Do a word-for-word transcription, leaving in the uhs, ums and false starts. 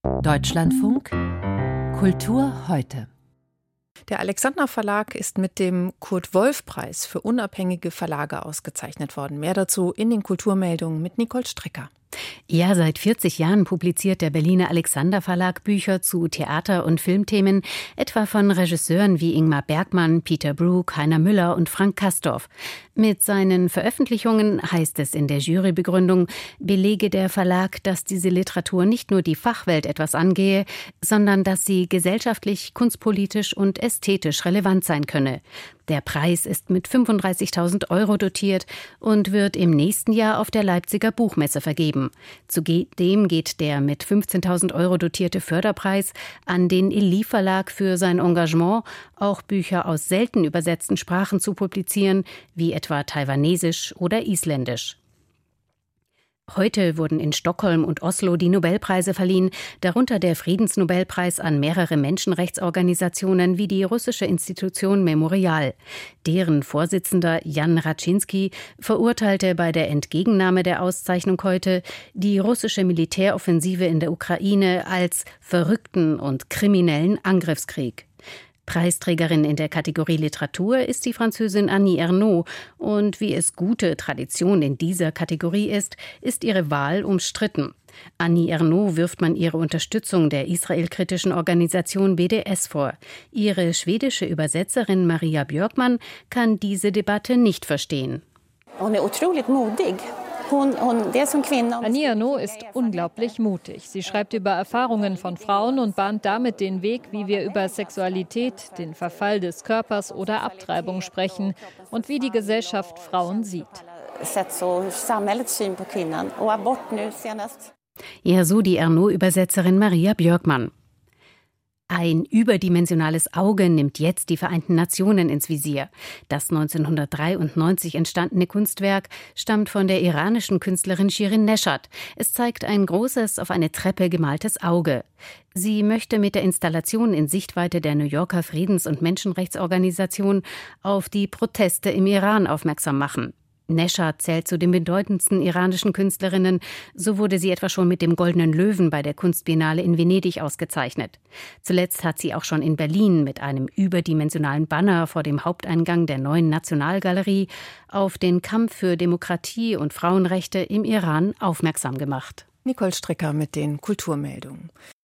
Deutschlandfunk Kultur heute. Der Alexander Verlag ist mit dem Kurt-Wolf-Preis für unabhängige Verlage ausgezeichnet worden. Mehr dazu in den Kulturmeldungen mit Nicole Stricker. Ja, seit vierzig Jahren publiziert der Berliner Alexander Verlag Bücher zu Theater- und Filmthemen, etwa von Regisseuren wie Ingmar Bergman, Peter Brook, Heiner Müller und Frank Castorf. Mit seinen Veröffentlichungen, heißt es in der Jurybegründung, belege der Verlag, dass diese Literatur nicht nur die Fachwelt etwas angehe, sondern dass sie gesellschaftlich, kunstpolitisch und ästhetisch relevant sein könne. Der Preis ist mit fünfunddreißigtausend Euro dotiert und wird im nächsten Jahr auf der Leipziger Buchmesse vergeben. Zudem geht der mit fünfzehntausend Euro dotierte Förderpreis an den Elie Verlag für sein Engagement, auch Bücher aus selten übersetzten Sprachen zu publizieren, wie etwa Taiwanesisch oder Isländisch. Heute wurden in Stockholm und Oslo die Nobelpreise verliehen, darunter der Friedensnobelpreis an mehrere Menschenrechtsorganisationen wie die russische Institution Memorial. Deren Vorsitzender Jan Raczynski verurteilte bei der Entgegennahme der Auszeichnung heute die russische Militäroffensive in der Ukraine als verrückten und kriminellen Angriffskrieg. Preisträgerin in der Kategorie Literatur ist die Französin Annie Ernaux. Und wie es gute Tradition in dieser Kategorie ist, ist ihre Wahl umstritten. Annie Ernaux wirft man ihre Unterstützung der israelkritischen Organisation B D S vor. Ihre schwedische Übersetzerin Maria Björkman kann diese Debatte nicht verstehen. Hon är otroligt modig. Annie Ernaux ist unglaublich mutig. Sie schreibt über Erfahrungen von Frauen und bahnt damit den Weg, wie wir über Sexualität, den Verfall des Körpers oder Abtreibung sprechen und wie die Gesellschaft Frauen sieht. Ja, so die Ernaux-Übersetzerin Maria Björkman. Ein überdimensionales Auge nimmt jetzt die Vereinten Nationen ins Visier. Das neunzehnhundertdreiundneunzig entstandene Kunstwerk stammt von der iranischen Künstlerin Shirin Neshat. Es zeigt ein großes, auf eine Treppe gemaltes Auge. Sie möchte mit der Installation in Sichtweite der New Yorker Friedens- und Menschenrechtsorganisation auf die Proteste im Iran aufmerksam machen. Neshat zählt zu den bedeutendsten iranischen Künstlerinnen. So wurde sie etwa schon mit dem Goldenen Löwen bei der Kunstbiennale in Venedig ausgezeichnet. Zuletzt hat sie auch schon in Berlin mit einem überdimensionalen Banner vor dem Haupteingang der neuen Nationalgalerie auf den Kampf für Demokratie und Frauenrechte im Iran aufmerksam gemacht. Nicole Stricker mit den Kulturmeldungen.